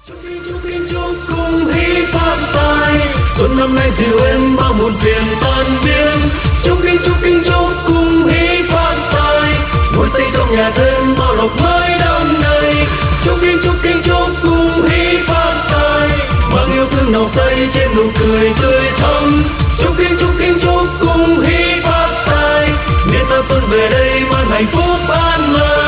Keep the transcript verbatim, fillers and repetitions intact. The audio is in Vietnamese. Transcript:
Chúc kinh chúc kinh chúc cùng hy phát tài, xuân năm nay dịu êm bao muộn phiền tan biến. Chúc kinh chúc kinh chúc cùng hy phát tài, vui xây trong nhà thêm bao lộc mới đong đầy. Chúc kinh chúc kinh chúc cùng hy phát tài, mang yêu thương nồng say trên nụ cười tươi thắm. Chúc kinh chúc kinh chúc cùng hy phát tài, nên ta xuân về đây mang hạnh phúc an lành.